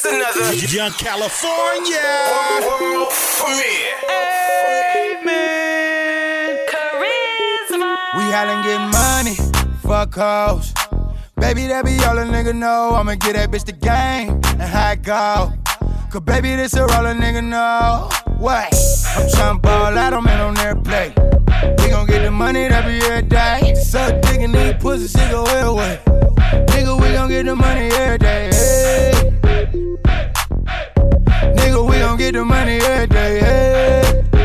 another Young California world premiere. Amen. Charisma. We hollin' getting money, fuck hoes. Baby, that be all a nigga know. I'ma get that bitch the game and how it go. Cause baby, this a all a nigga know. What? I'm tryna ball out, I'm in on their play. We gon' get the money, that be every day. Suck dick and eat pussy, she go away. Nigga, we gon' get the money every day. Hey. Nigga, we gon' get the money every day. Hey.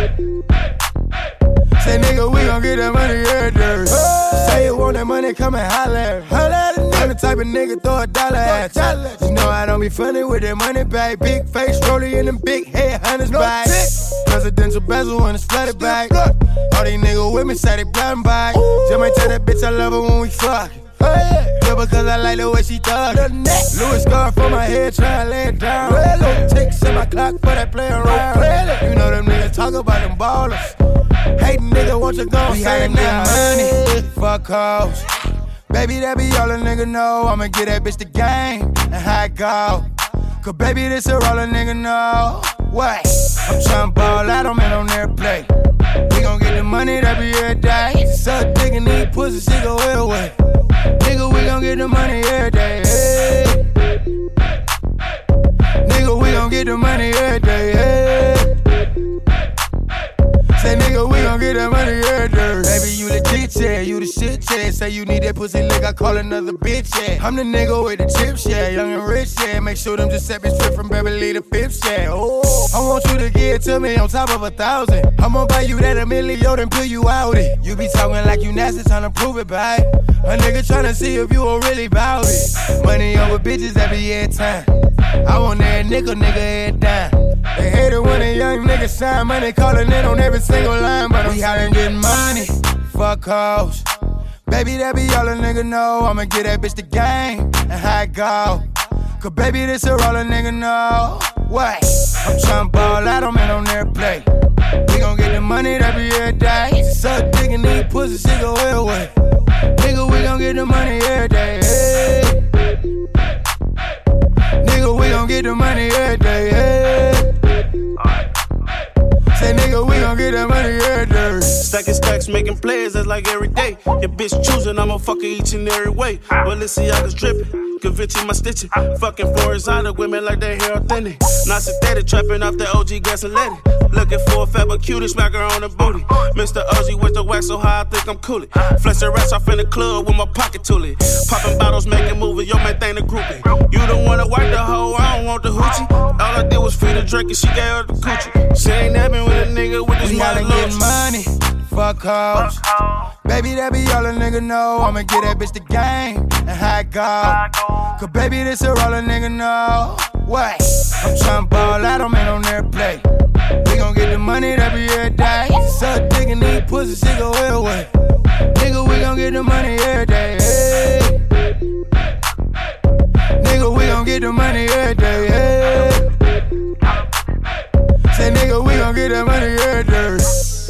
Say nigga, we gon' get that money every day. Say you want that money, come and holler. I'm the type of nigga throw a dollar at you. You know I don't be funny with that money bag. Big face, rollie in them big head hunters bag. Presidential bezel when it's flooded back. All these niggas with me say they blind by. Just might tell that bitch I love her when we fuck. Yeah, because I like the way she thug. Louis scarf on my head, tryna lay it down. Ticks in my clock for that play around. You know them niggas talk about them ballers. Hate nigga, want you gon' say it now. Money, fuck hoes. Baby, that be all a nigga know. I'ma get that bitch the game and how it go. Cause baby, this a all a nigga know. What? I'm tryna ball out, I'm in on their play. We gon' get the money, that be every day. Suck dick and eat pussy, she go away. Nigga, we gon' get the money every day. Hey. Nigga, we gon' get the money every day. Hey. Say nigga, we gon' get that money every day. Baby, you legit, yeah, you the shit, yeah. Say you need that pussy lick, I call another bitch, yeah. I'm the nigga with the chips, yeah, young and rich, yeah. Make sure them Giuseppe straight from Beverly to Fifth, yeah. Oh, I want you to give it to me on top of 1,000. I'm gon' buy you that $1 million and pull you out it. You be talking like you nasty, tryna prove it, babe. A nigga tryna see if you will really bout it. Money over bitches every every time. I want that nigga every dime. They hate it when a young nigga sign money, calling in on every single line. But we hollin' getting money, fuck hoes. Baby, that be all a nigga know. I'ma get that bitch the game and how it go. Cause baby, this a all a nigga know. What? I'm tryna ball out, I'm in on their play. We gon' get the money, that be every day. Suck dick and eat pussy, she go away. Nigga, we gon' get the money every day. Hey. Nigga, we gon' get the money every day. Hey. Say nigga, we gon' get that money every day. Stacking stacks, making plays, that's like every day. Your bitch choosing, I'ma fuck her each and every way. Balenciaga's dripping, Cavinci my stitching. Fucking horizontal women like they hair authentic. Not synthetic, trapping off the OG gas and let it. Looking for a fat but cutie, smack her on the booty. Mr. OG with the wax so high, I think I'm coolin'. Flexing rats off in the club with my pocket toolie. Popping bottles, making movies, yo man thing the groupie. You don't wanna wipe the hoe, I don't want the hoochie. All I did was feed her drink and she gave her the coochie. She ain't napping with a nigga with this money. We gotta get money, fuck hoes. Baby, that be all a nigga know. I'ma get that bitch the game and how it go. Cause baby, this a all a nigga know. What? I'm tryna ball out, I'm in on their play. We gon' get the money, that be every day. Suck dick and eat pussy, she go away. Nigga, we gon' get the money every day. Hey. Nigga, we gon' get the money every day. Hey. Say nigga, we gon' get that money every day.